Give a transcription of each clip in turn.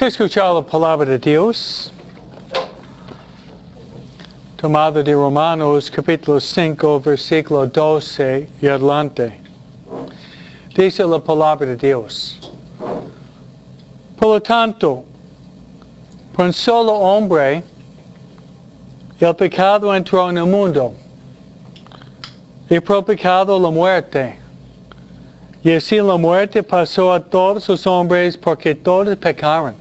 Vamos a escuchar la palabra de Dios, tomada de Romanos capítulo 5, versículo 12 y adelante. Dice la palabra de Dios: por lo tanto, por un solo hombre, el pecado entró en el mundo, y por el pecado la muerte. Y así la muerte pasó a todos los hombres porque todos pecaron.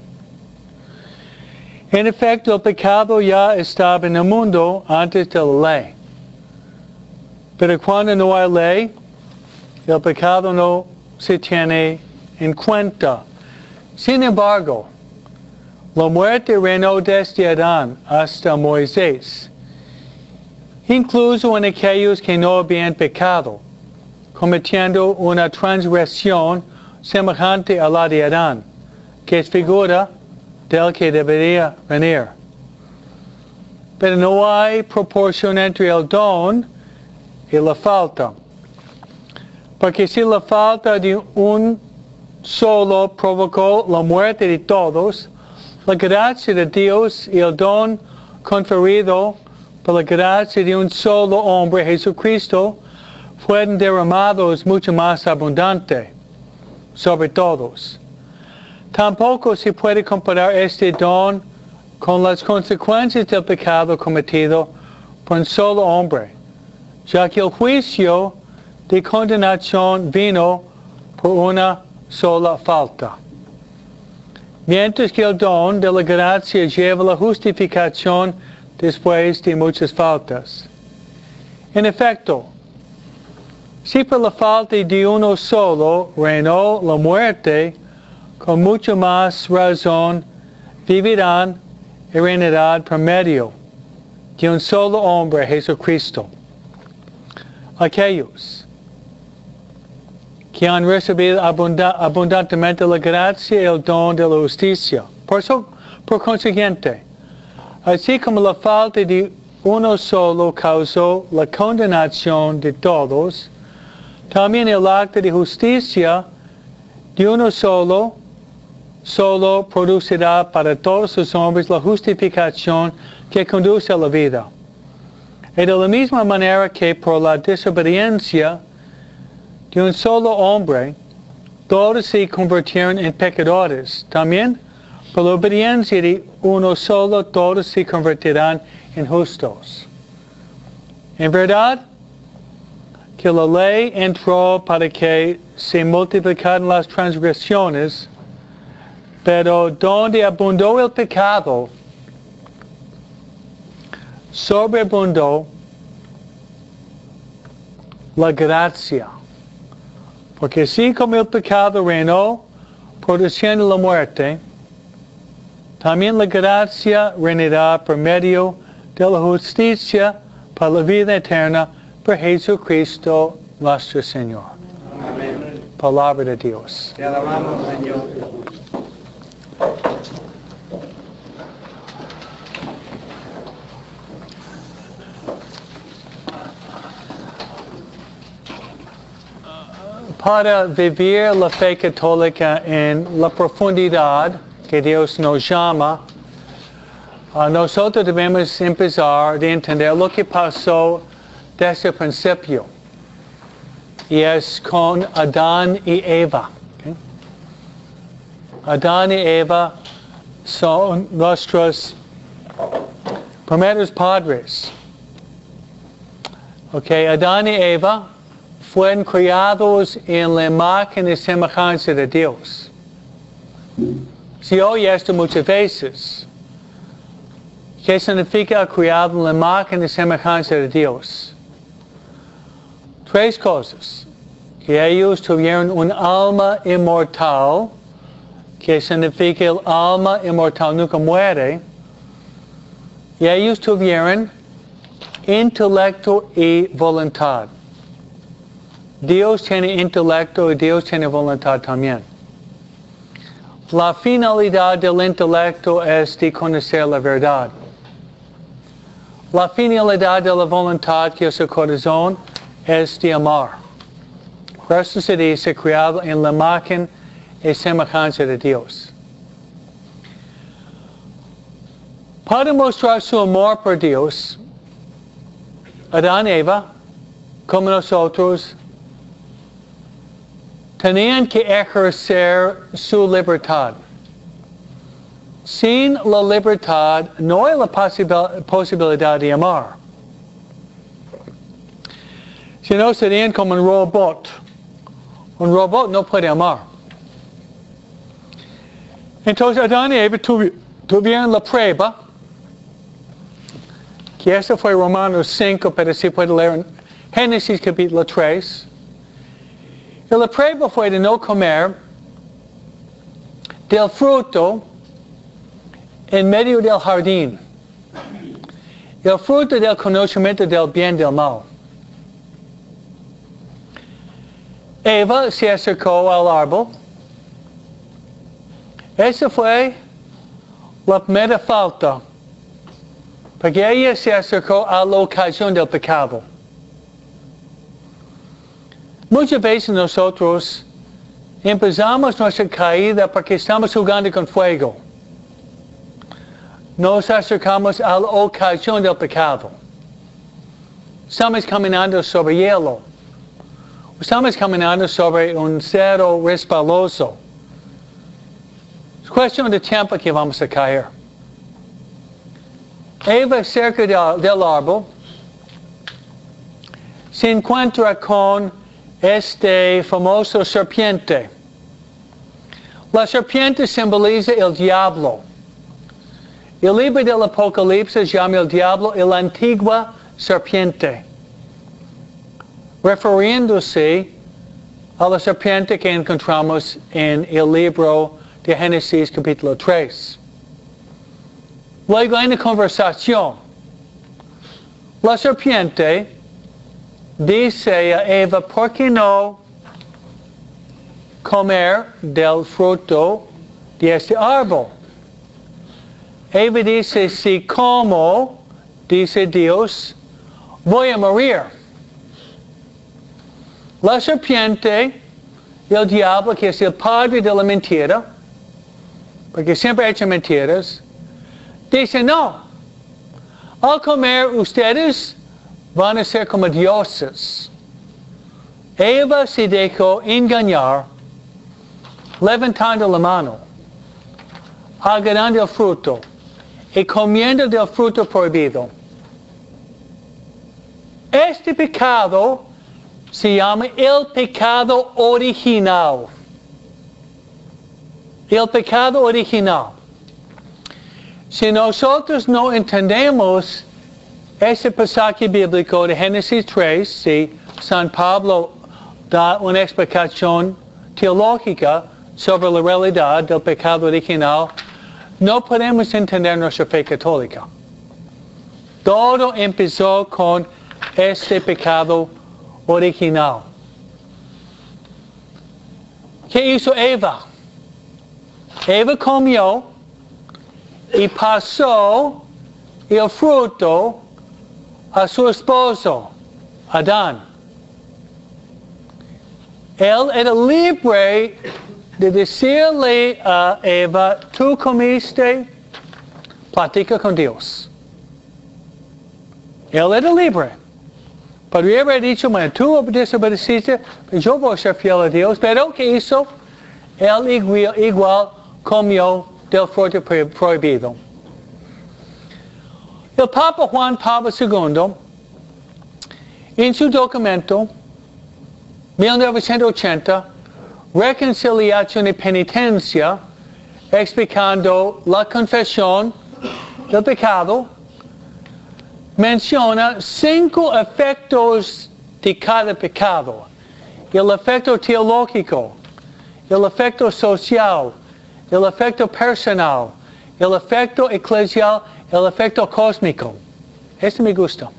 En efecto, el pecado ya estaba en el mundo antes de la ley. Pero cuando no hay ley, el pecado no se tiene en cuenta. Sin embargo, la muerte reinó desde Adán hasta Moisés, incluso en aquellos que no habían pecado, cometiendo una transgresión semejante a la de Adán, que es figura del que debería venir. Pero no hay proporción entre el don y la falta. Porque si la falta de un solo provocó la muerte de todos, la gracia de Dios y el don conferido por la gracia de un solo hombre, Jesucristo, fueron derramados mucho más abundante sobre todos. Tampoco se puede comparar este don con las consecuencias del pecado cometido por un solo hombre, ya que el juicio de condenación vino por una sola falta, mientras que el don de la gracia lleva la justificación después de muchas faltas. En efecto, si por la falta de uno solo reinó la muerte, con mucho más razón vivirán y reinarán por medio de un solo hombre, Jesucristo, aquellos que han recibido abundantemente la gracia y el don de la justicia. Por consiguiente, así como la falta de uno solo causó la condenación de todos, también el acto de justicia de uno solo producirá para todos los hombres la justificación que conduce a la vida. Y de la misma manera que por la desobediencia de un solo hombre, todos se convirtieron en pecadores, también por la obediencia de uno solo, todos se convertirán en justos. En verdad, que la ley entró para que se multiplicaran las transgresiones, pero donde abundó el pecado, sobreabundó la gracia. Porque así como el pecado reinó, produciendo la muerte, también la gracia reinará por medio de la justicia para la vida eterna por Jesucristo nuestro Señor. Amén. Palabra de Dios. Te alabamos, Señor. Para vivir la fe católica en la profundidad que Dios nos llama, nosotros debemos empezar de entender lo que pasó desde el principio, y es con Adán y Eva. ¿Okay? Adán y Eva son nuestros primeros padres. Okay, Adán y Eva fueron criados en la imagen y semejanza de Dios. Se oye esto muchas veces. ¿Qué significa criado en la imagen y semejanza de Dios? Tres cosas. Que ellos tuvieron un alma inmortal, que significa el alma inmortal nunca muere. Y ellos tuvieron intelecto y voluntad. Dios tiene intelecto y Dios tiene voluntad también. La finalidad del intelecto es de conocer la verdad. La finalidad de la voluntad, que es el corazón, es de amar. Por eso se dice creado en la imagen y semejanza de Dios. Para mostrar su amor por Dios, Adán y Eva, como nosotros, tenían que ejercer su libertad. Sin la libertad no hay la posibilidad de amar. Si no, serían como un robot. Un robot no puede amar. Entonces Adán y Eva tuvieron la prueba, que eso fue Romanos 5, pero sí puede leer en Génesis capítulo 3. Y la prueba fue de no comer del fruto en medio del jardín. El fruto del conocimiento del bien y del mal. Eva se acercó al árbol. Esa fue la primera falta. Porque ella se acercó a la ocasión del pecado. Muchas veces nosotros empezamos nuestra caída porque estamos jugando con fuego. Nos acercamos a la ocasión del pecado. Estamos caminando sobre hielo. Estamos caminando sobre un cero resbaloso. Es cuestión de tiempo que vamos a caer. Eva, cerca del árbol, se encuentra con este famoso serpiente. La serpiente simboliza el diablo. El libro del Apocalipsis llama el diablo la antigua serpiente, refiriéndose a la serpiente que encontramos en el libro de Génesis capítulo 3. Luego hay una conversación. La serpiente dice a Eva, ¿por qué no comer del fruto de este árbol? Eva dice, si como, dice Dios, voy a morir. La serpiente, el diablo, que es el padre de la mentira, porque siempre ha hecho mentiras, dice, no, al comer ustedes van a ser como dioses. Eva se dejó engañar, levantando la mano, agarrando el fruto y comiendo del fruto prohibido. Este pecado se llama el pecado original. El pecado original. Si nosotros no entendemos ese pasaje bíblico de Génesis 3, si San Pablo da una explicación teológica sobre la realidad del pecado original, no podemos entender nuestra fe católica. Todo empezó con este pecado original. ¿Qué hizo Eva? Eva comió y pasó el fruto a su esposo, Adán. Él era libre de decirle a Eva, tú comiste, platica con Dios. Él era libre. Pero yo había dicho, bueno, tú desobedeciste, yo voy a ser fiel a Dios. Pero ¿qué hizo? Él igual comió del fruto prohibido. El Papa Juan Pablo II, en su documento 1980, Reconciliación y Penitencia, explicando la confesión del pecado, menciona 5 efectos de cada pecado. El efecto teológico, el efecto social, el efecto personal, el efecto eclesial, el efecto cósmico. Este me gusta.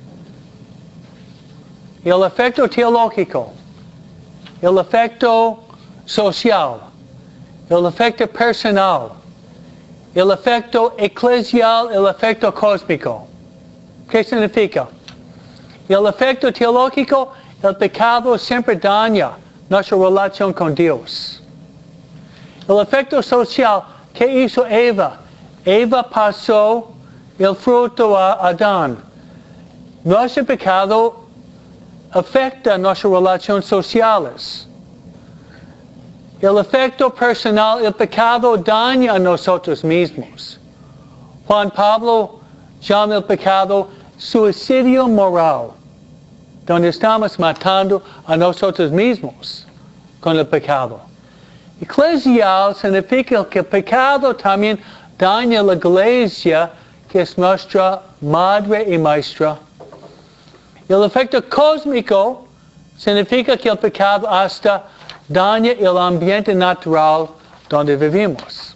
El efecto teológico, el efecto social, el efecto personal, el efecto eclesial, el efecto cósmico. ¿Qué significa? El efecto teológico, el pecado siempre daña nuestra relación con Dios. El efecto social, ¿qué hizo Eva? Eva pasó el fruto a Adán. Nuestro pecado afecta nuestras relaciones sociales. El efecto personal, el pecado daña a nosotros mismos. Juan Pablo llama el pecado suicidio moral, donde estamos matando a nosotros mismos con el pecado. Eclesial significa que el pecado también daña a la iglesia, que es nuestra madre y maestra. El efecto cósmico significa que el pecado hasta daña el ambiente natural donde vivimos.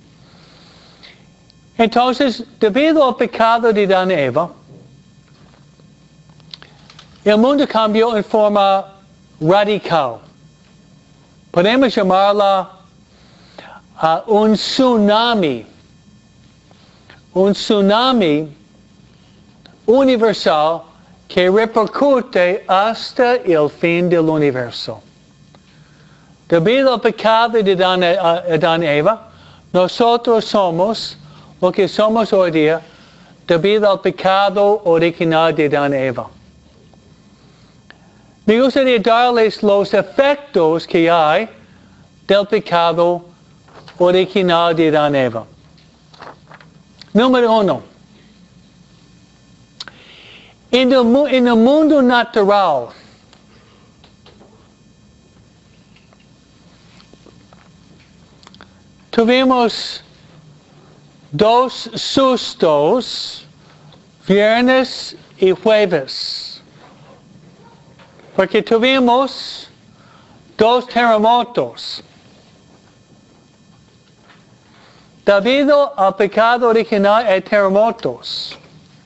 Entonces, debido al pecado de Adán y Eva, el mundo cambió en forma radical. Podemos llamarla un tsunami universal que repercute hasta el fin del universo. Debido al pecado de Adán y Eva, nosotros somos lo que somos hoy día debido al pecado original de Adán y Eva. Me gustaría darles los efectos que hay del pecado original de Adán y Eva. Número 1. En el mundo natural, tuvimos dos sustos, viernes y jueves, porque tuvimos dos terremotos. Debido al pecado original hay terremotos.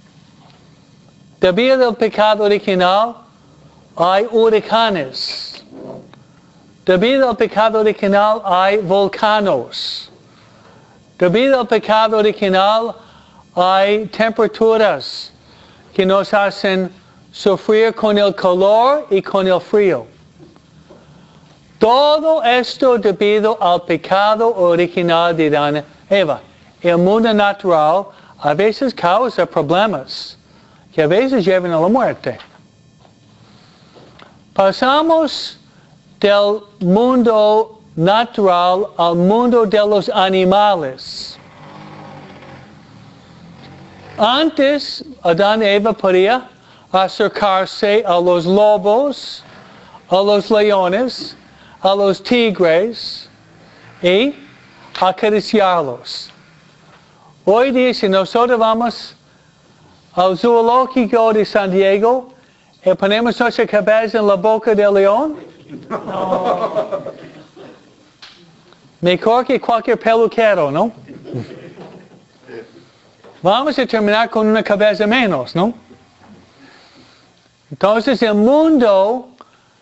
Debido al pecado original hay huracanes. Debido al pecado original hay volcanos. Debido al pecado original hay temperaturas que nos hacen sufrir con el calor y con el frío. Todo esto debido al pecado original de Adán y Eva. El mundo natural a veces causa problemas que a veces llevan a la muerte. Pasamos del mundo natural al mundo de los animales. Antes, Adán y Eva podían acercarse a los lobos, a los leones, a los tigres y acariciarlos. Hoy día, si nosotros vamos al zoológico de San Diego y ponemos nuestra cabeza en la boca del león, mejor que cualquier peluquero, ¿no? Vamos a terminar con una cabeza menos, ¿no? Entonces el mundo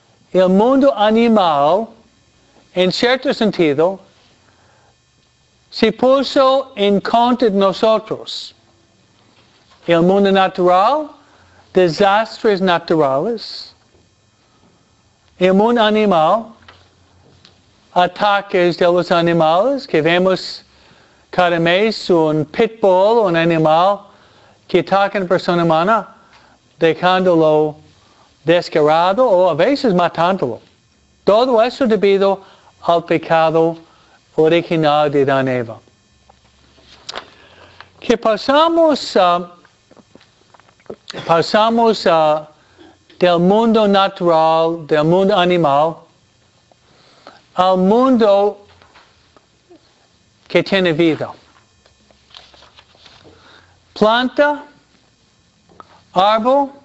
animal, en cierto sentido, se puso en contra de nosotros. El mundo natural, desastres naturales. El mundo animal, ataques de los animales, que vemos cada mes un pitbull, un animal que ataca a una persona humana, dejándolo descarado o a veces matándolo. Todo eso debido al pecado original de Adán y Eva. Que pasamos del mundo natural, del mundo animal, al mundo que tiene vida. Planta, árbol,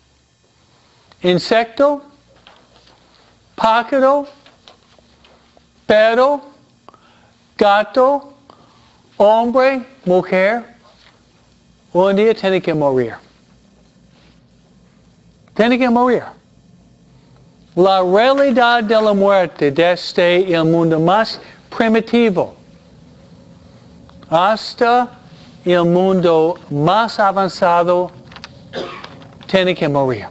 insecto, pájaro, perro, gato, hombre, mujer, un día tiene que morir. Tiene que morir. La realidad de la muerte desde el mundo más primitivo hasta el mundo más avanzado tiene que morir.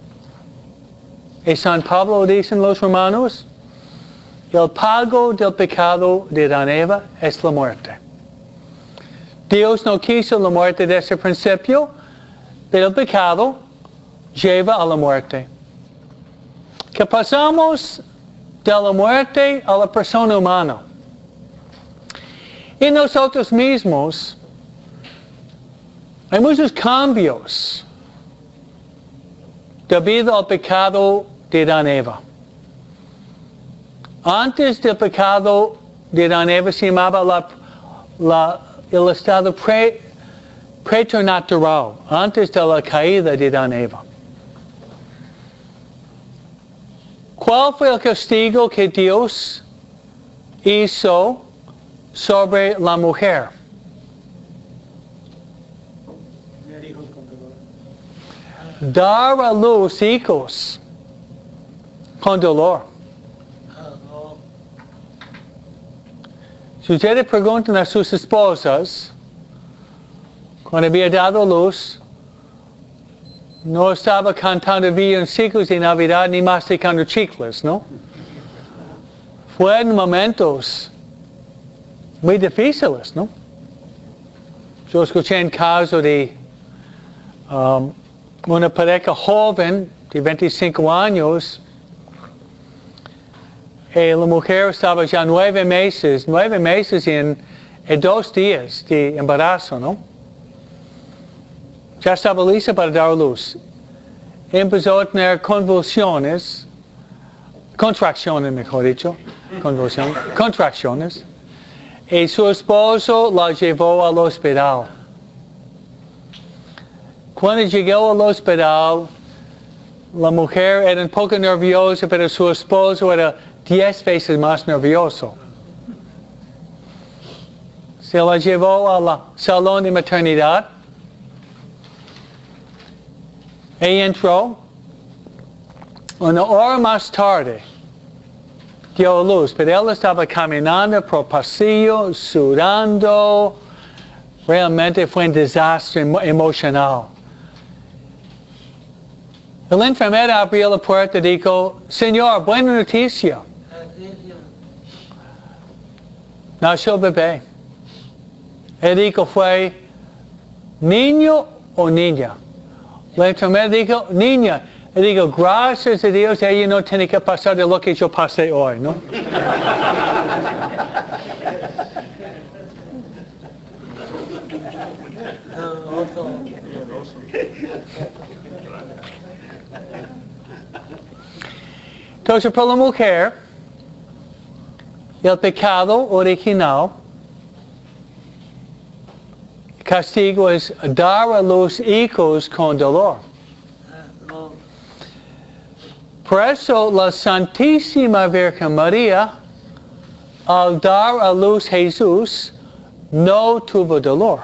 Y San Pablo dice en los Romanos, el pago del pecado de Adán y Eva es la muerte. Dios no quiso la muerte desde el principio, pero el pecado lleva a la muerte. Que pasamos de la muerte a la persona humana. Y nosotros mismos, hay muchos cambios debido al pecado de Adán y Eva. Antes del pecado de Adán y Eva se llamaba el estado preternatural, antes de la caída de Adán y Eva. ¿Cuál fue el castigo que Dios hizo sobre la mujer? Dar a luz hijos con dolor. Si ustedes preguntan a sus esposas, cuando había dado luz, no estaba cantando villancicos de Navidad ni masticando chicles, ¿no? Fueron momentos muy difíciles, ¿no? Yo escuché en caso de una pareja joven de 25 años, la mujer estaba ya 9 meses en 2 días de embarazo, ¿no? Ya estaba lista para dar luz. Empezó a tener contracciones, mejor dicho, contracciones. Y su esposo la llevó al hospital. Cuando llegó al hospital, la mujer era un poco nerviosa, pero su esposo era 10 veces más nervioso. Se la llevó al salón de maternidad. Ella entró. Una hora más tarde dio luz, pero él estaba caminando por pasillo, sudando. Realmente fue un desastre emocional. La enfermera abrió la puerta y dijo, Señor, buena noticia. Nació el bebé. Él dijo, ¿fue niño o niña? La enfermera dijo, niña. Él dijo, gracias a Dios, ella no tiene que pasar de lo que yo pasé hoy, ¿no? Entonces, para la mujer, el pecado original, el castigo es dar a los hijos con dolor. Por eso la Santísima Virgen María, al dar a luz Jesús, no tuvo dolor.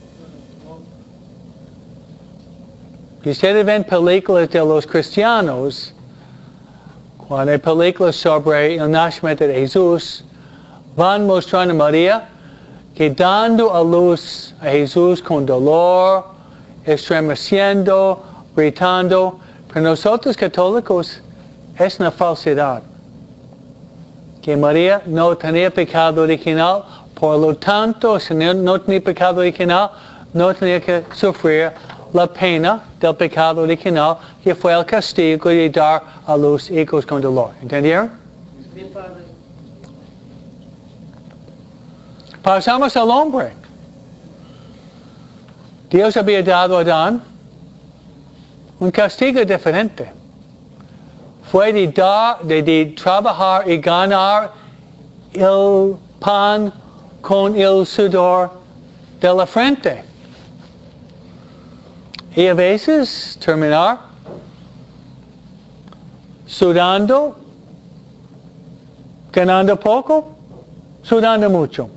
Y ustedes ven películas de los cristianos, cuando hay películas sobre el nacimiento de Jesús, van mostrando a María que dando a luz a Jesús con dolor, estremeciendo, gritando. Pero nosotros católicos es una falsedad. Que María no tenía pecado original, por lo tanto, si no tenía pecado original, no tenía que sufrir la pena del pecado original, que fue el castigo de dar a los hijos con dolor. ¿Entendieron? Sí, Padre. Pasamos al hombre. Dios había dado a Adán un castigo diferente. Fue de trabajar y ganar el pan con el sudor de la frente. Y a veces terminar sudando, ganando poco, sudando mucho.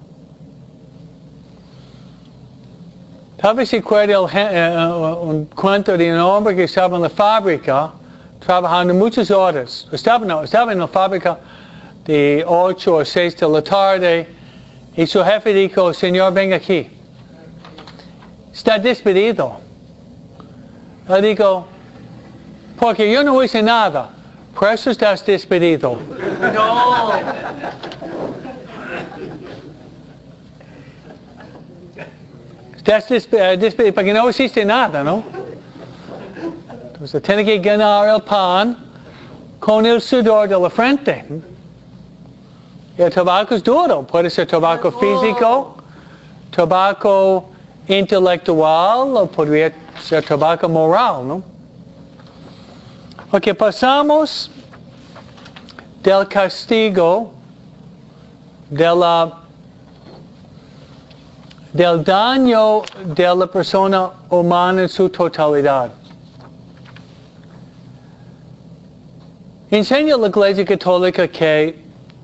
Tal vez se acuerda un cuento de un hombre que estaba en la fábrica trabajando muchas horas. Estaba en la fábrica de 8 o 6 de la tarde y su jefe dijo, Señor, ven aquí. Está despedido. Él dijo, porque yo no hice nada, por eso estás despedido. No. porque no hiciste nada, ¿no? Entonces tiene que ganar el pan con el sudor de la frente. El tabaco es duro, puede ser tabaco físico, tabaco intelectual o podría ser tabaco moral, ¿no? Ok, pasamos del castigo del daño de la persona humana en su totalidad. Enseña la Iglesia Católica que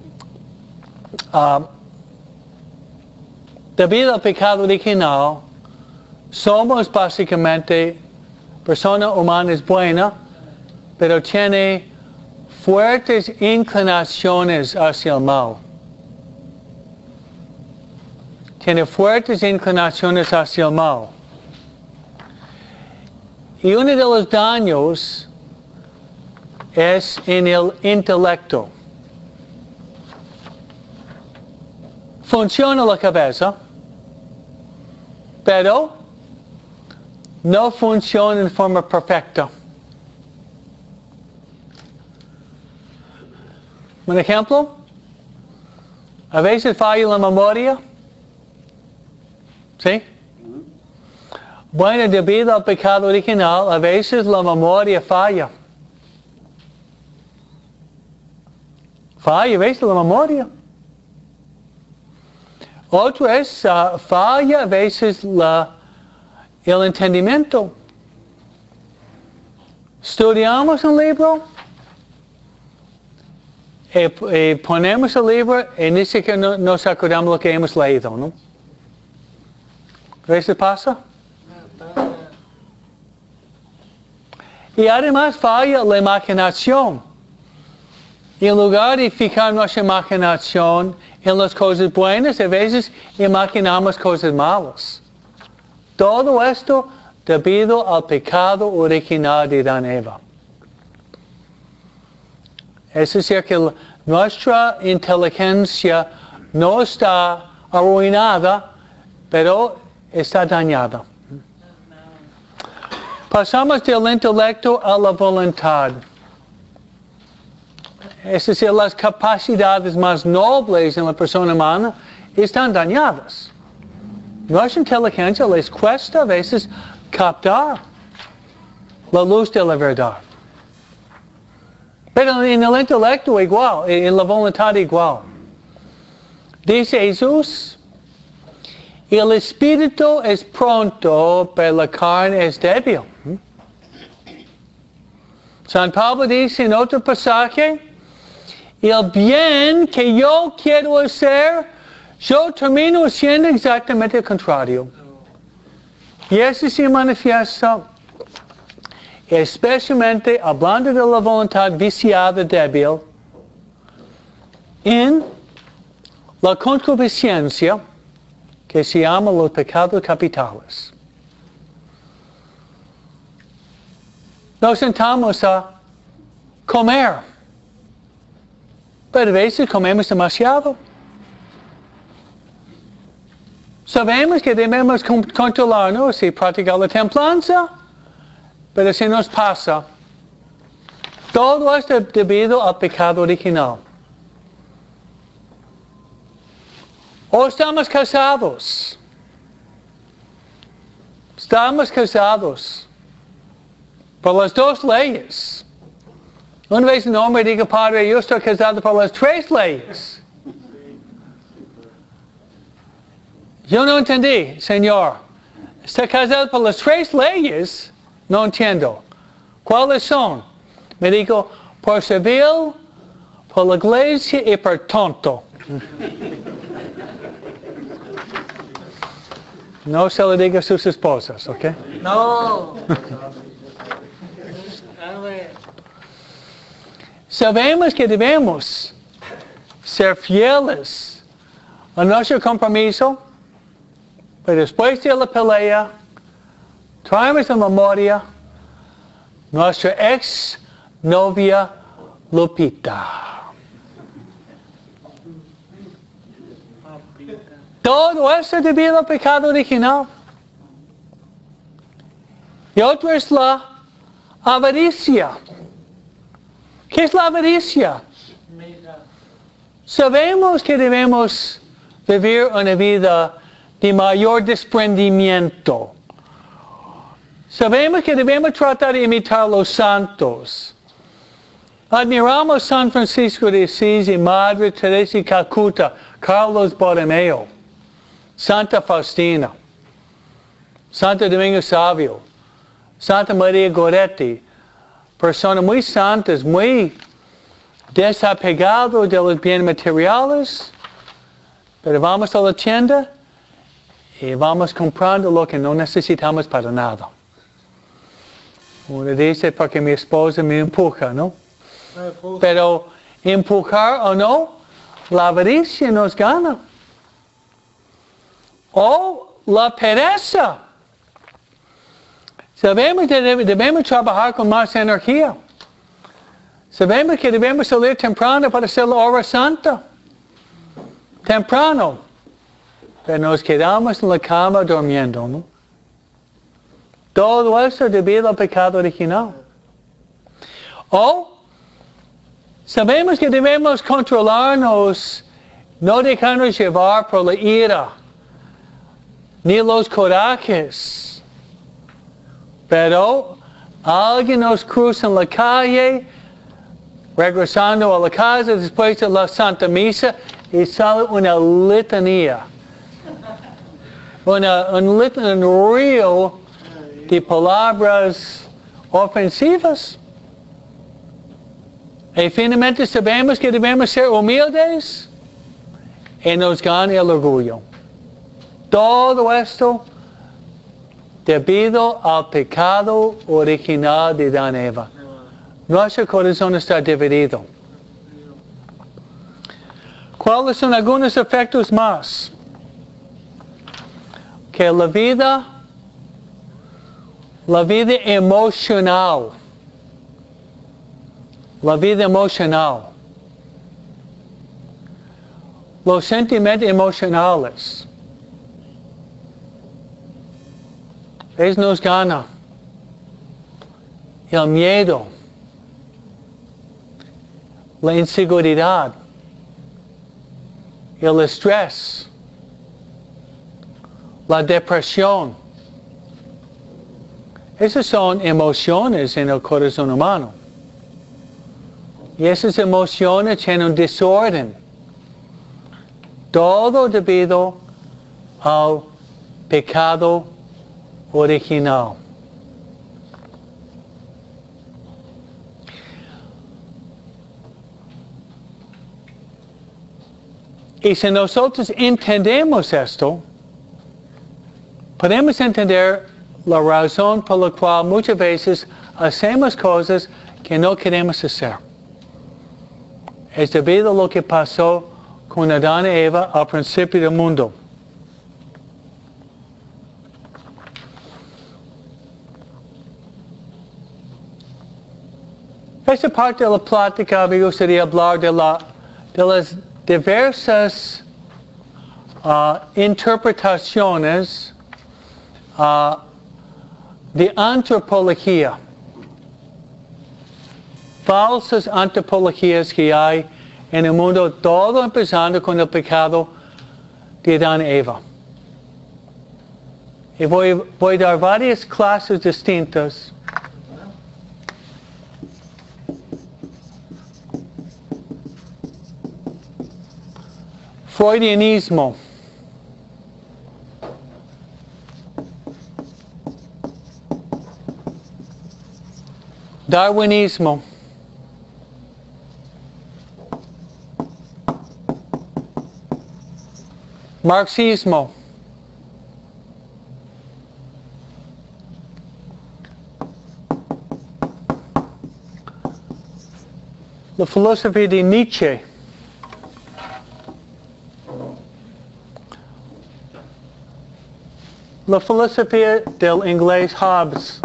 debido al pecado original, somos básicamente persona humana es buena, pero tiene fuertes inclinaciones hacia el mal. Tiene fuertes inclinaciones hacia el mal. Y uno de los daños es en el intelecto. Funciona la cabeza, pero no funciona en forma perfecta. Un ejemplo, a veces falla la memoria. ¿Sí? Bueno, debido al pecado original, a veces la memoria falla. Falla a veces la memoria. Otro es, falla a veces el entendimiento. Estudiamos un libro, ponemos el libro y ni siquiera nos acordamos lo que hemos leído, ¿no? ¿A veces pasa? Y además falla la imaginación. Y en lugar de fijar nuestra imaginación en las cosas buenas, a veces imaginamos cosas malas. Todo esto debido al pecado original de Adán y Eva. Es decir, que nuestra inteligencia no está arruinada, pero está dañada. Pasamos del intelecto a la voluntad. Es decir, las capacidades más nobles en la persona humana están dañadas. Nuestra inteligencia les cuesta a veces captar la luz de la verdad. Pero en el intelecto igual, en la voluntad igual. Dice Jesús, el espíritu es pronto, pero la carne es débil. San Pablo dice en otro pasaje, el bien que yo quiero hacer, yo termino haciendo exactamente el contrario. Y eso se manifiesta, especialmente hablando de la voluntad viciada débil, en la concupiscencia, que se llama los pecados capitales. Nos sentamos a comer, pero a veces comemos demasiado. Sabemos que debemos controlarnos y practicar la templanza, pero se nos pasa. Todo esto debido al pecado original. O estamos casados. Estamos casados por las dos leyes. Una vez un hombre dijo, Padre, yo estoy casado por las tres leyes. Yo no entendí, Señor. ¿Está casado por las tres leyes? No entiendo. ¿Cuáles son? Me dijo, por civil, por la iglesia y por tonto. No se lo diga a sus esposas, ¿ok? No. Sabemos que debemos ser fieles a nuestro compromiso, pero después de la pelea, traemos a memoria nuestra ex novia Lupita. Todo eso debido al pecado original. Y otro es la avaricia. ¿Qué es la avaricia? Sabemos que debemos vivir una vida de mayor desprendimiento. Sabemos que debemos tratar de imitar a los santos. Admiramos San Francisco de Asís, Madre Teresa de Calcuta, Carlos Borromeo, Santa Faustina, Santo Domingo Savio, Santa María Goretti, personas muy santas, muy desapegados de los bienes materiales, pero vamos a la tienda y vamos comprando lo que no necesitamos para nada. Uno dice porque mi esposa me empuja, ¿no? Pero empujar o no, la avaricia nos gana. O la pereza. Sabemos que debemos trabajar con más energía. Sabemos que debemos salir temprano para hacer la hora santa. Temprano. Pero nos quedamos en la cama durmiendo, ¿no? Todo eso debido al pecado original. O sabemos que debemos controlarnos, no dejarnos llevar por la ira, ni los corajes. Pero alguien nos cruza en la calle, regresando a la casa después de la Santa Misa, y sale una litanía. Un río de palabras ofensivas. Y finalmente sabemos que debemos ser humildes y nos gana el orgullo. Todo esto debido al pecado original de Adán y Eva. Nuestro corazón está dividido. ¿Cuáles son algunos efectos más? Que la vida emocional. La vida emocional. Los sentimientos emocionales. Eso nos gana. El miedo. La inseguridad. El estrés. La depresión. Esas son emociones en el corazón humano. Y esas emociones tienen un desorden. Todo debido al pecado original. Y si nosotros entendemos esto, podemos entender la razón por la cual muchas veces hacemos cosas que no queremos hacer. Es debido a lo que pasó con Adán y Eva al principio del mundo. Esta parte de la plática me gustaría hablar de las diversas interpretaciones de antropología. Falsas antropologías que hay en el mundo, todo empezando con el pecado de Adán y Eva. Y voy a dar varias clases distintas. Freudianismo. Darwinismo. Marxismo. La filosofía de Nietzsche. La filosofía del inglés Hobbes.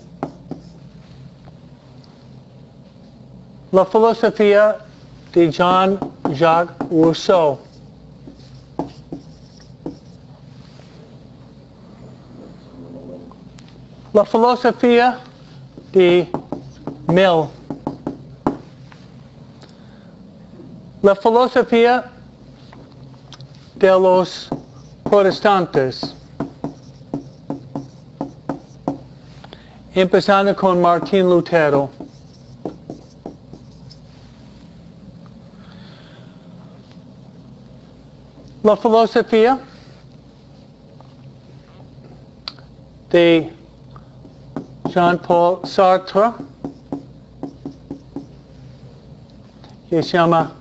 La filosofía de Jean-Jacques Rousseau. La filosofía de Mill. La filosofía de los protestantes. Empezando con Martín Lutero. La filosofía de Jean-Paul Sartre, que se llama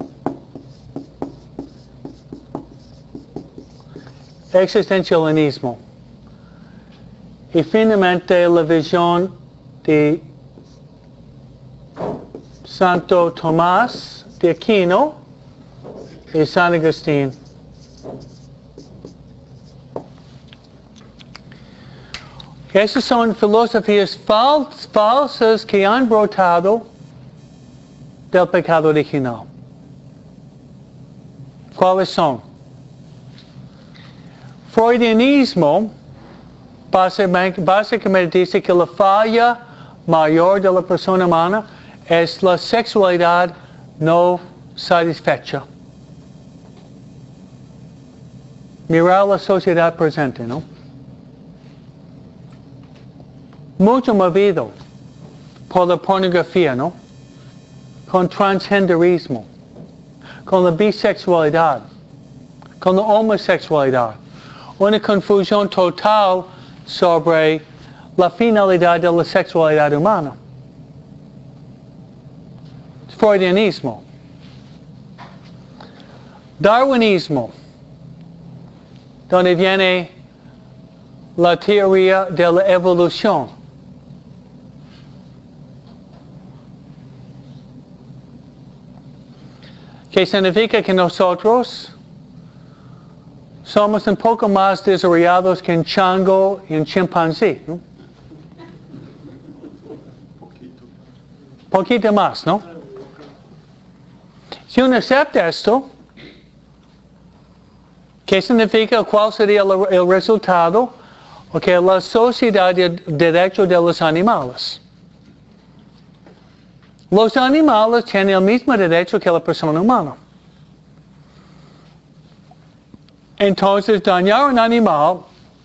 existencialismo. Y finalmente la visión de Santo Tomás de Aquino y San Agustín. Esas son filosofías falsas que han brotado del pecado original. ¿Cuáles son? Freudianismo básicamente dice que la falla mayor de la persona humana es la sexualidad no satisfecha. Mirar la sociedad presente, ¿no? Mucho movido por la pornografía, ¿no? Con transgenderismo, con la bisexualidad, con la homosexualidad. Una confusión total sobre la finalidad de la sexualidad humana. Freudianismo. Darwinismo, donde viene la teoría de la evolución. Que significa que nosotros somos un poco más desarrollados que un chango y un chimpancé, ¿no? Poquito más, ¿no? Si uno acepta esto, ¿qué significa? ¿Cuál sería el resultado? Okay, la sociedad de derechos de los animales. Los animales tienen el mismo derecho que la persona humana. Entonces, dañar un animal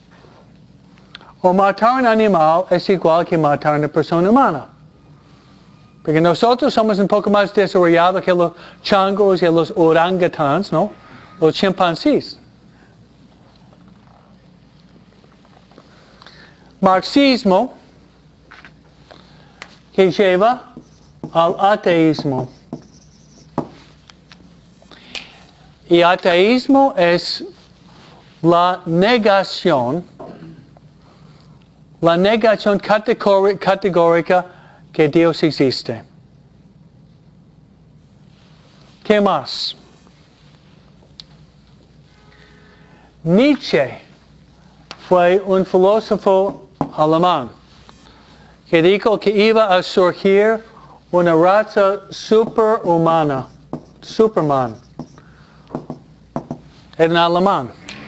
o matar un animal es igual que matar a una persona humana. Porque nosotros somos un poco más desarrollados que los changos y los orangutans, ¿no? Los chimpancés. Marxismo, que lleva al ateísmo. Y ateísmo es la negación categórica que Dios existe. ¿Qué más? Nietzsche fue un filósofo alemán que dijo que iba a surgir una raza superhumana, Superman, en alemán,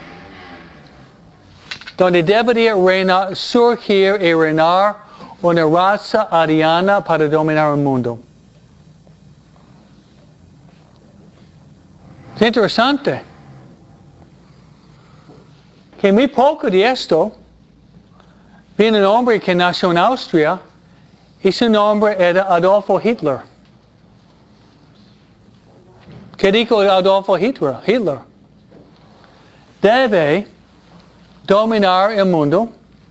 donde debería surgir y reinar una raza ariana para dominar el mundo. Es interesante que muy poco de esto viene un hombre que nació en Austria y su nombre era Adolfo Hitler. ¿Qué dijo Adolfo Hitler? Hitler debe dominar el mundo.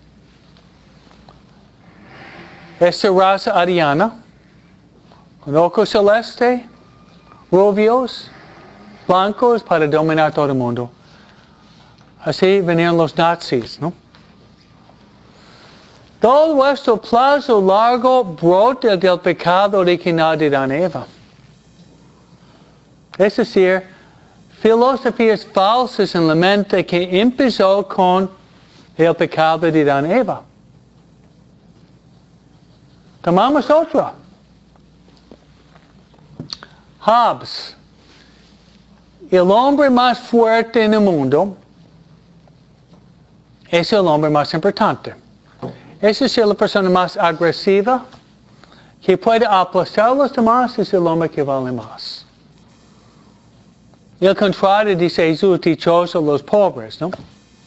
Esta raza ariana, con ojos celestes, rubios, blancos, para dominar todo el mundo. Así venían los nazis, ¿no? Todo esto plazo largo brota del pecado original de Adán y Eva. Es decir, filosofías falsas en la mente que empezó con el pecado de Adán y Eva. Tomamos otra. Hobbes. El hombre más fuerte en el mundo es el hombre más importante. Esa es la persona más agresiva que puede aplastar a los demás, es el hombre que vale más. Y al contrario, dice Jesús, dichosos los pobres, ¿no?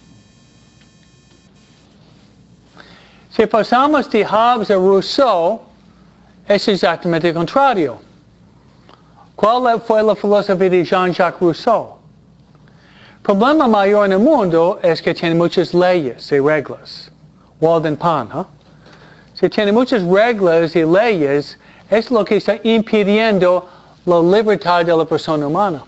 Si pasamos de Hobbes a Rousseau, es exactamente el contrario. ¿Cuál fue la filosofía de Jean-Jacques Rousseau? El problema mayor en el mundo es que tiene muchas leyes y reglas. Walden Pond, ¿eh? Si tiene muchas reglas y leyes, es lo que está impidiendo la libertad de la persona humana.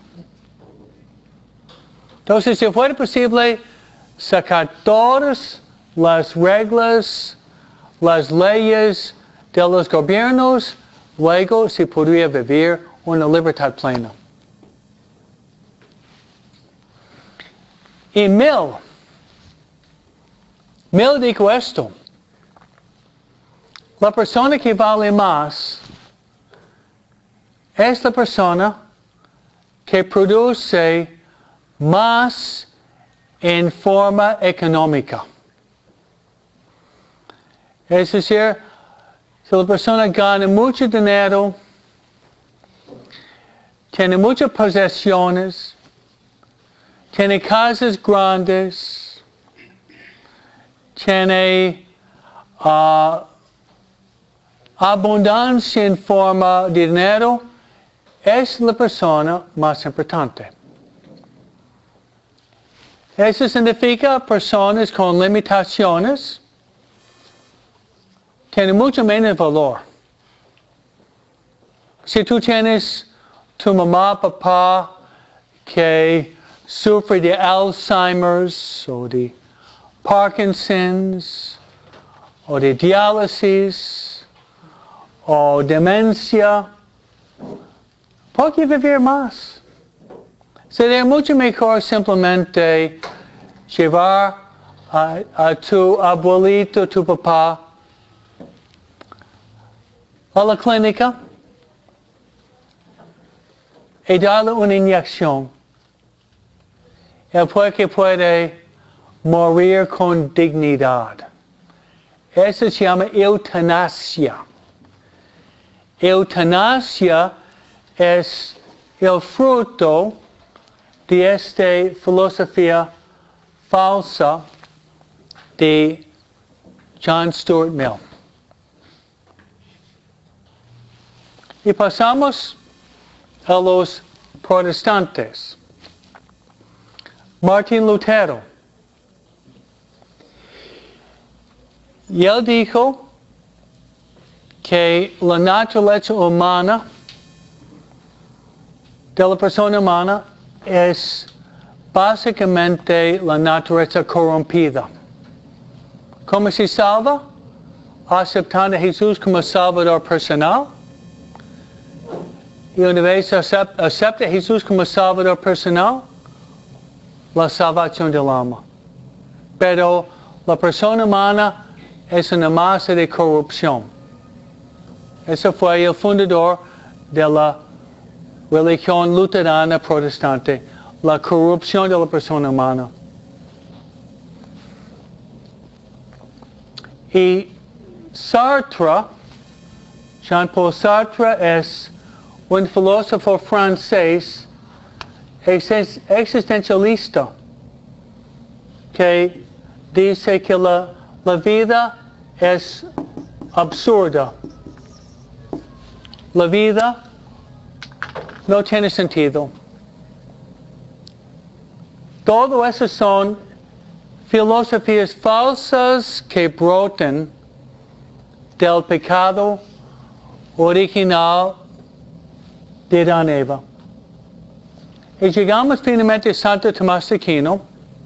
Entonces, si fuera posible sacar todas las reglas, las leyes de los gobiernos, luego se podría vivir una libertad plena. Y Mill dijo esto: la persona que vale más es la persona que produce más en forma económica. Es decir, si la persona gana mucho dinero, tiene muchas posesiones, tiene casas grandes, tiene abundancia en forma de dinero, es la persona más importante. Eso significa personas con limitaciones tienen mucho menos valor. Si tú tienes tu mamá, papá que sufre de Alzheimer's o de Parkinson's o de diálisis o demencia, ¿por qué vivir más? Sería mucho mejor simplemente llevar a tu abuelito, tu papá, a la clínica y darle una inyección. El que puede morir con dignidad. Eso se llama eutanasia. Eutanasia es el fruto de esta filosofía falsa de John Stuart Mill. Y pasamos a los protestantes. Martín Lutero. Y él dijo que la naturaleza humana de la persona humana es básicamente la naturaleza corrompida. ¿Cómo se salva? Aceptando a Jesús como Salvador personal. Y una vez acepta a Jesús como Salvador personal, la salvación del alma. Pero la persona humana es una masa de corrupción. Ese fue el fundador de la religión luterana protestante, la corrupción de la persona humana. Y Sartre, Jean-Paul Sartre, es un filósofo francés existencialista que dice que la vida es absurda. La vida no tiene sentido. Todo eso son filosofías falsas que brotan del pecado original de Adán y Eva. Y llegamos finalmente a Santo Tomás de Aquino.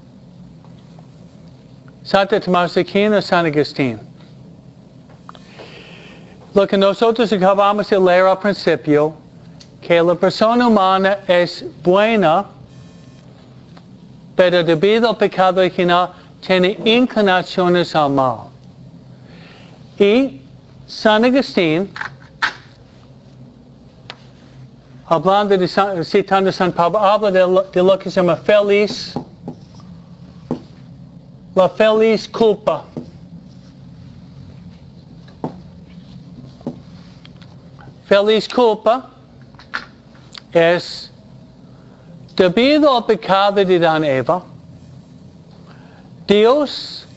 Santo Tomás de Aquino, San Agustín. Lo que nosotros acabamos de leer al principio, que la persona humana es buena, pero debido al pecado original tiene inclinaciones al mal. Y San Agustín, hablando citando San Pablo, habla de lo que se llama la feliz culpa. feliz culpa es debido al pecado de Adán y Eva. Dios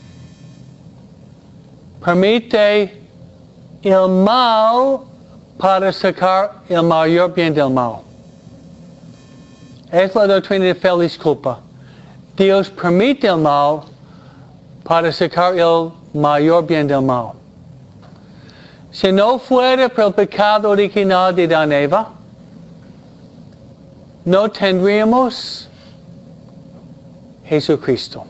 permite el mal para sacar el mayor bien del mal. Es la doctrina de feliz culpa. Dios permite el mal para sacar el mayor bien del mal. Si no fuera por el pecado original de Adán y Eva, no tendríamos Jesucristo.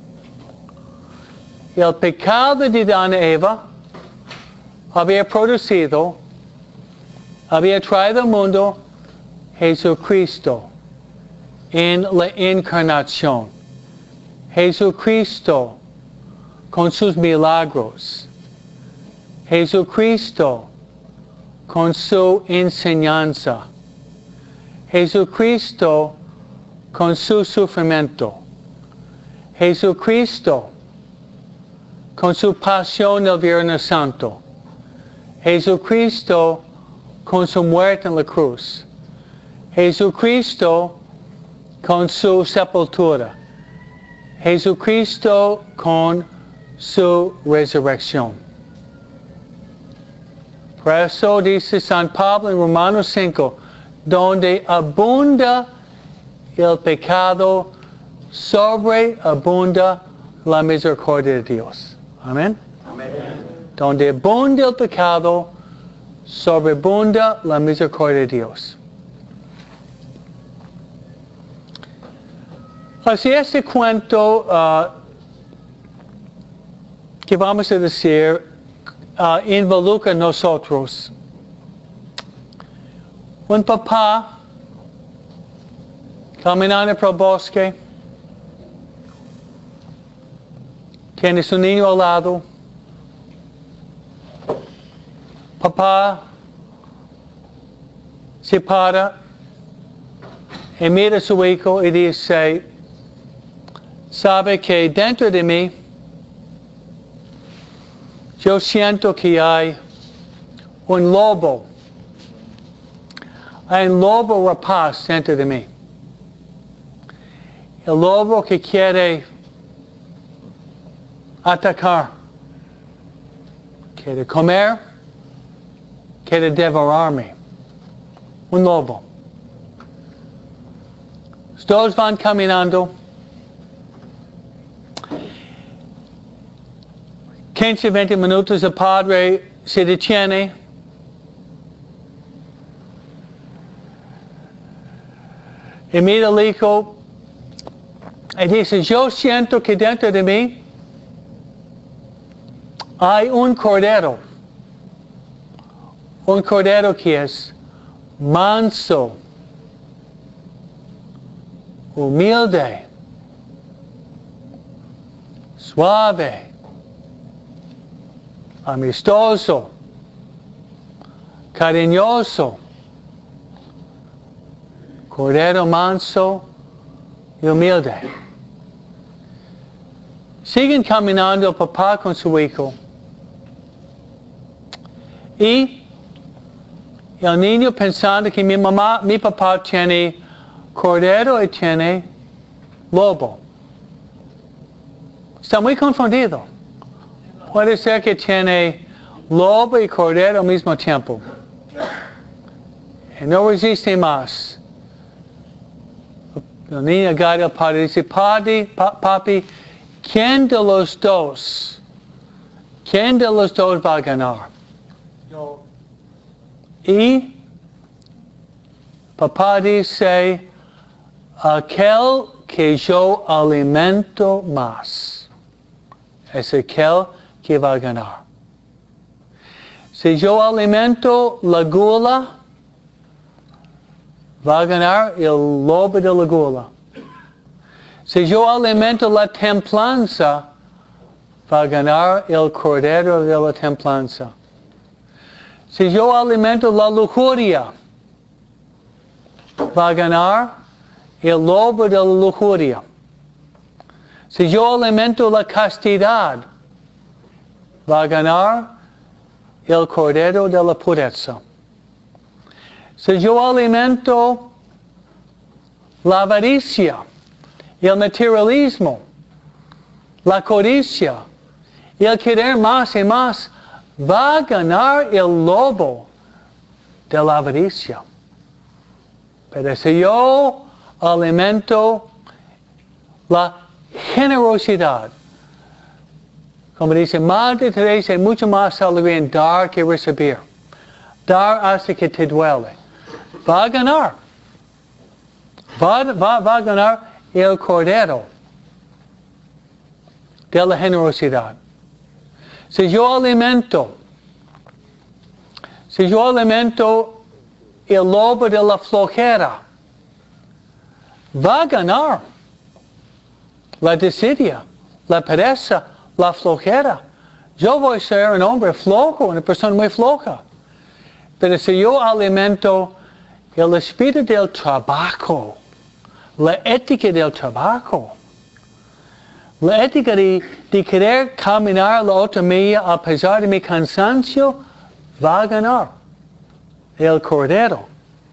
El pecado de Adán y Eva había producido, había traído al mundo Jesucristo en la encarnación. Jesucristo con sus milagros. Jesucristo con su enseñanza. Jesucristo con su sufrimiento. Jesucristo con su pasión el Viernes Santo. Jesucristo con su muerte en la cruz. Jesucristo con su sepultura. Jesucristo con su resurrección. Por eso dice San Pablo en Romanos 5, donde abunda el pecado, sobreabunda la misericordia de Dios. Amén. Amén. Donde abunda el pecado, sobreabunda la misericordia de Dios. Así este cuento que vamos a decir involucra a nosotros. Un papá caminando por el bosque, tiene su niño al lado. Papá se para y mira a su hijo y dice, sabe que dentro de mí yo siento que hay un lobo. Hay un lobo rapaz dentro de mí. El lobo que quiere atacar, quiere comer, quiere devorarme. Un lobo. Los dos van caminando. 15, 20 minutos el padre se detiene. Y mira al hijo y dice, yo siento que dentro de mí hay un cordero que es manso, humilde, suave, amistoso, cariñoso, cordero manso y humilde. Siguen caminando el papá con su hijo. Y el niño pensando que mi papá tiene cordero y tiene lobo. Está muy confundido. Puede ser que tiene lobo y cordero al mismo tiempo. Y no resiste más. El niño agarra al padre y dice, papi, ¿quién de los dos va a ganar? Yo. Y papá dice, aquel que yo alimento más es aquel que va a ganar. Si yo alimento la gula, va a ganar el lobo de la gula. Si yo alimento la templanza, va a ganar el cordero de la templanza. Si yo alimento la lujuria, va a ganar el lobo de la lujuria. Si yo alimento la castidad, va a ganar el cordero de la pureza. Si yo alimento la avaricia, el materialismo, la codicia, y el querer más y más, va a ganar el lobo de la avaricia. Pero si yo alimento la generosidad, como dice Madre Teresa, hay mucho más alegría en dar que recibir. Dar hace que te duele. Va a ganar. Va a ganar el cordero de la generosidad. Si yo alimento el lobo de la flojera, va a ganar la desidia, la pereza, la flojera. Yo voy a ser un hombre flojo, una persona muy floja. Pero si yo alimento el espíritu del trabajo, la ética del trabajo, la ética de querer caminar la otra milla a pesar de mi cansancio, va a ganar el cordero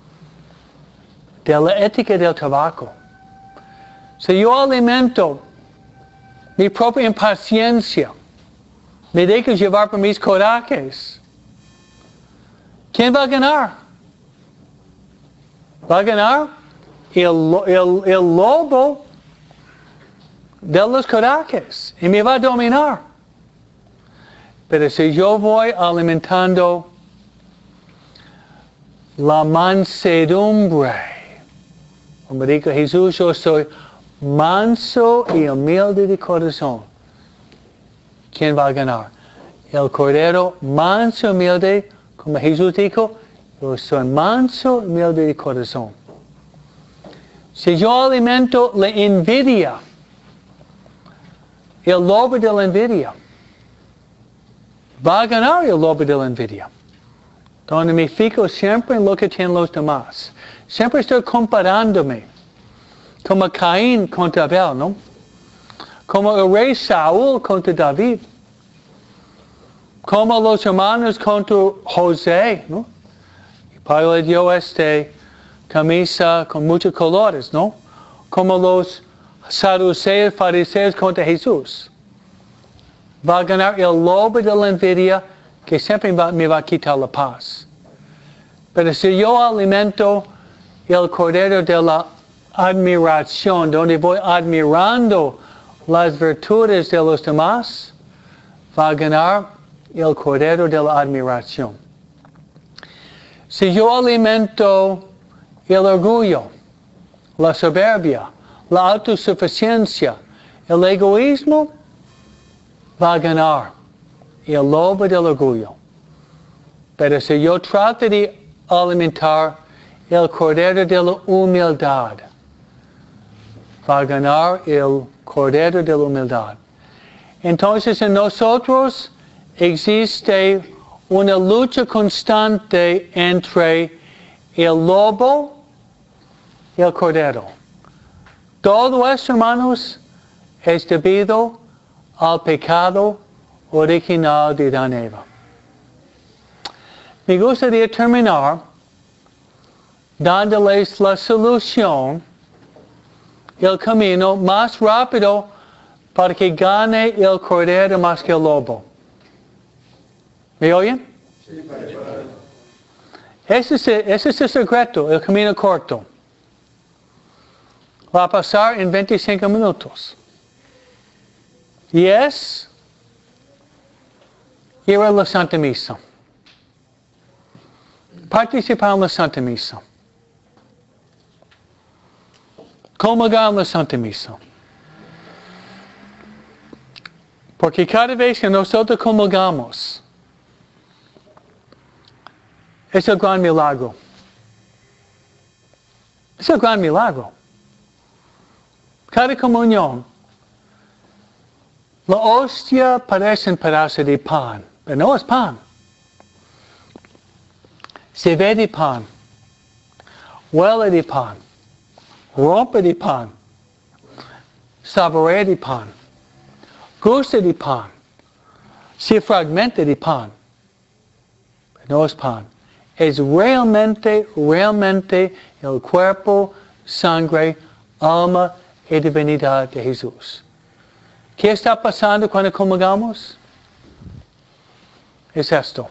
de la ética del trabajo. Si yo alimento mi propia impaciencia, me dejo llevar por mis corajes, ¿quién va a ganar? Va a ganar el lobo de los corajes y me va a dominar. Pero si yo voy alimentando la mansedumbre, como dijo Jesús, yo soy manso y humilde de corazón. ¿Quién va a ganar? El cordero manso y humilde, como Jesús dijo, yo soy manso y humilde de corazón. Si yo alimento la envidia, el lobo de la envidia, va a ganar el lobo de la envidia. Donde me fijo siempre en lo que tienen los demás. Siempre estoy comparándome. Como Caín contra Abel, ¿no? Como el rey Saúl contra David. Como los hermanos contra José, ¿no? El padre le dio camisa con muchos colores, ¿no? Como los saduceos, fariseos contra Jesús. Va a ganar el lobo de la envidia que siempre me va a quitar la paz. Pero si yo alimento el cordero de la admiración, donde voy admirando las virtudes de los demás, va a ganar el cordero de la admiración. Si yo alimento el orgullo, la soberbia, la autosuficiencia, el egoísmo, va a ganar el lobo del orgullo. Pero si yo trato de alimentar el cordero de la humildad, va a ganar el cordero de la humildad. Entonces en nosotros existe una lucha constante entre el lobo y el cordero. Todo esto, hermanos, es debido al pecado original de Adán y Eva. Me gustaría terminar dándoles la solución, el camino más rápido para que gane el cordero más que el lobo. ¿Me oyen? Sí, padre. Ese es el secreto, el camino corto. Va a pasar en 25 minutos. Y es ir a la Santa Misa. Participar en la Santa Misa. Comulgar en la Santa Misa. Porque cada vez que nosotros comulgamos, es el gran milagro. Es el gran milagro. Cada comunión, la hostia parece un pedazo de pan, pero no es pan. Se ve de pan, huele de pan, rompe de pan, saborea de pan, gusta de pan, se fragmenta de pan, pero no es pan. es realmente el cuerpo, sangre, alma y divinidad de Jesús. ¿Qué está pasando cuando comulgamos? Es esto.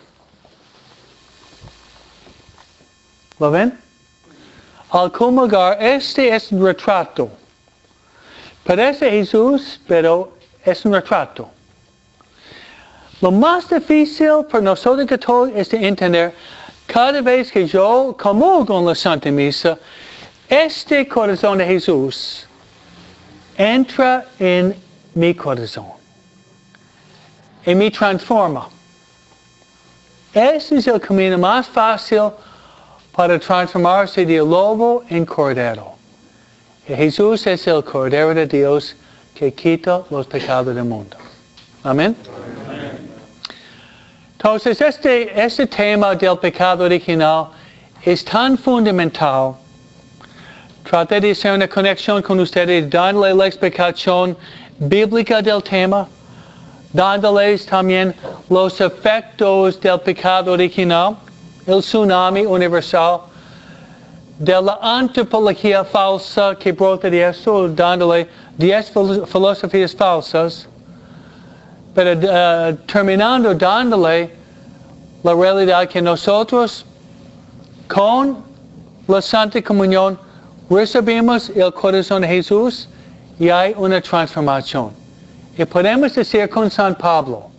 ¿Lo ven? Al comulgar, este es un retrato. Parece Jesús, pero es un retrato. Lo más difícil para nosotros católicos es de entender, cada vez que yo comulgo en la Santa Misa, este corazón de Jesús entra en mi corazón y me transforma. Este es el camino más fácil para transformarse de lobo en cordero. Y Jesús es el Cordero de Dios que quita los pecados del mundo. Amén. Entonces, este tema del pecado original es tan fundamental. Traté de hacer una conexión con ustedes, dándole la explicación bíblica del tema, dándoles también los efectos del pecado original, el tsunami universal, de la antropología falsa que brota de eso, dándole 10 filosofías falsas, pero terminando dándole la realidad que nosotros, con la Santa Comunión, recibimos el corazón de Jesús y hay una transformación. Y podemos decir con San Pablo,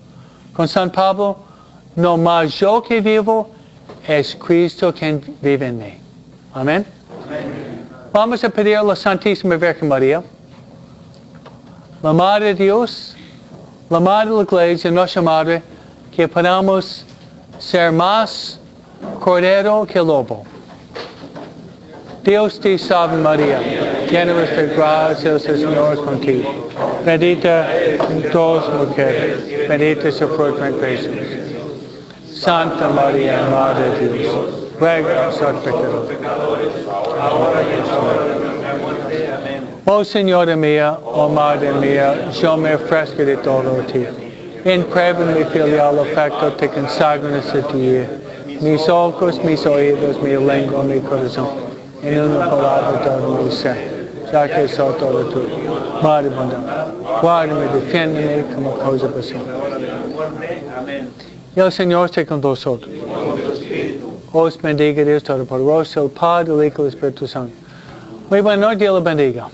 no más yo que vivo, es Cristo quien vive en mí. Amén. Vamos a pedir a la Santísima Virgen María, la Madre de Dios, la Madre de la Iglesia, nuestra Madre, que podamos ser más cordero que lobo. Dios te salve María, llena eres de gracia, el Señor es contigo. Bendita en todas las mujeres, bendito es el fruto de tu vientre. Santa María, Madre de Dios, ruega por nosotros pecadores, ahora y en la hora de nuestra muerte. Amén. Oh Señora mía, oh Madre mía, yo me ofrezco de todo a ti. En prueba mi filial afecto te consagro en este día. Mis ojos, mis oídos, mi lengua, mi corazón. En una palabra todo mi ser, ya que soy todo tuyo. Madre bondad, guárdame, defiéndeme como cosa pasión. Y el Señor esté con vosotros. Os bendiga Dios Todopoderoso, el Padre, el Hijo y el Espíritu Santo. Muy buena noche, Dios los bendiga.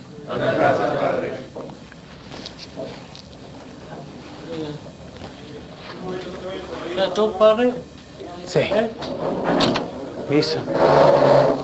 ¿Ya tú, padre? Sí. Misa.